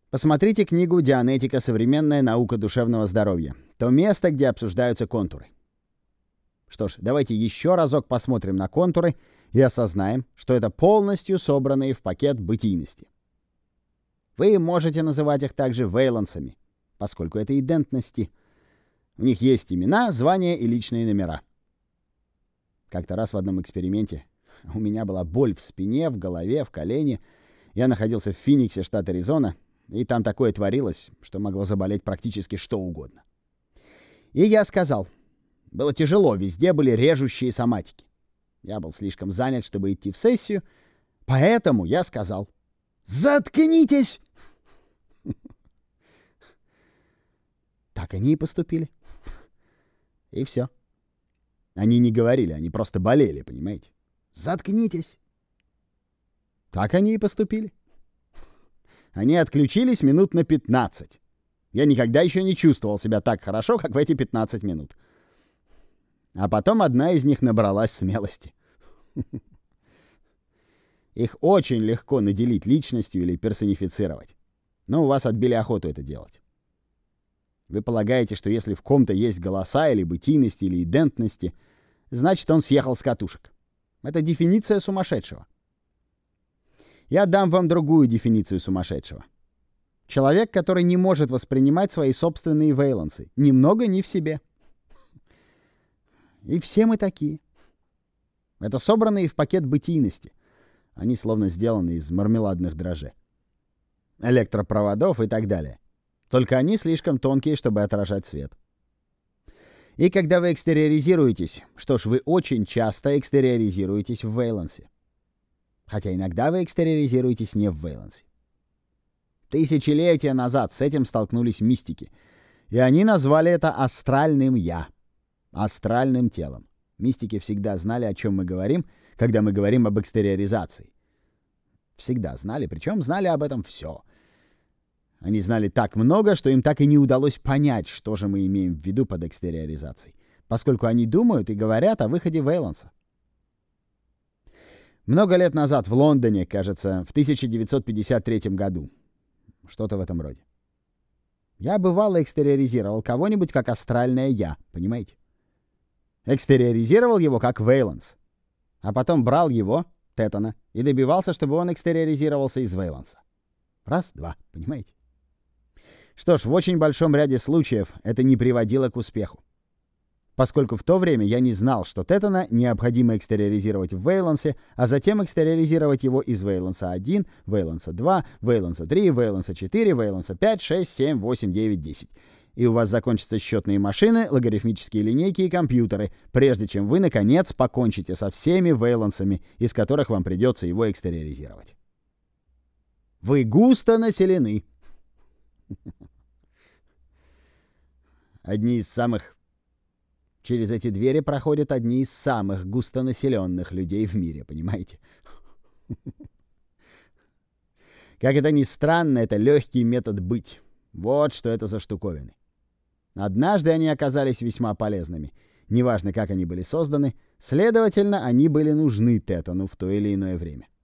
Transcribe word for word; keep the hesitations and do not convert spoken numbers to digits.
Посмотрите книгу «Дианетика. Современная наука душевного здоровья». То место, где обсуждаются контуры. Что ж, давайте еще разок посмотрим на контуры и осознаем, что это полностью собранные в пакет бытийности. Вы можете называть их также вейлансами, поскольку это идентности. У них есть имена, звания и личные номера. Как-то раз в одном эксперименте у меня была боль в спине, в голове, в колене. Я находился в Финиксе, штат Аризона, и там такое творилось, что могло заболеть практически что угодно. И я сказал, было тяжело, везде были режущие соматики. Я был слишком занят, чтобы идти в сессию, поэтому я сказал: «Заткнитесь!» Так они и поступили. И все. Они не говорили, они просто болели, понимаете? «Заткнитесь!» Так они и поступили. Они отключились минут на пятнадцать. Я никогда еще не чувствовал себя так хорошо, как в эти пятнадцать минут. А потом одна из них набралась смелости. Их очень легко наделить личностью или персонифицировать. Но у вас отбили охоту это делать. Вы полагаете, что если в ком-то есть голоса или бытийности, или идентности, значит, он съехал с катушек. Это дефиниция сумасшедшего. Я дам вам другую дефиницию сумасшедшего. Человек, который не может воспринимать свои собственные вейлансы. Ни много, ни в себе. И все мы такие. Это собранные в пакет бытийности. Они словно сделаны из мармеладных дрожжей, электропроводов и так далее. Только они слишком тонкие, чтобы отражать свет. И когда вы экстериоризируетесь, что ж, вы очень часто экстериоризируетесь в вейлансе. Хотя иногда вы экстериоризируетесь не в вейлансе. Тысячелетия назад с этим столкнулись мистики. И они назвали это астральным «я», астральным телом. Мистики всегда знали, о чем мы говорим, когда мы говорим об экстериоризации. Всегда знали, причем знали об этом все. Они знали так много, что им так и не удалось понять, что же мы имеем в виду под экстериоризацией, поскольку они думают и говорят о выходе вейланса. Много лет назад в Лондоне, кажется, в тысяча девятьсот пятьдесят третьем году. Что-то в этом роде. Я бывало экстериоризировал кого-нибудь как астральное «я», понимаете? Экстериоризировал его как вейланс. А потом брал его, Тетана, и добивался, чтобы он экстериоризировался из вейланса. Раз, два, понимаете? Что ж, в очень большом ряде случаев это не приводило к успеху. Поскольку в то время я не знал, что Тетана необходимо экстериоризировать в вейлансе, а затем экстериоризировать его из вейланса один, вейланса два, вейланса три, вейланса четыре, вейланса пять, шесть, семь, восемь, девять, десять. И у вас закончатся счетные машины, логарифмические линейки и компьютеры, прежде чем вы, наконец, покончите со всеми вейлансами, из которых вам придется его экстериоризировать. Вы густо населены. Одни из самых... Через эти двери проходят одни из самых густонаселенных людей в мире, понимаете? Как это ни странно, это легкий метод быть. Вот что это за штуковины. Однажды они оказались весьма полезными. Неважно, как они были созданы, следовательно, они были нужны Тетану в то или иное время.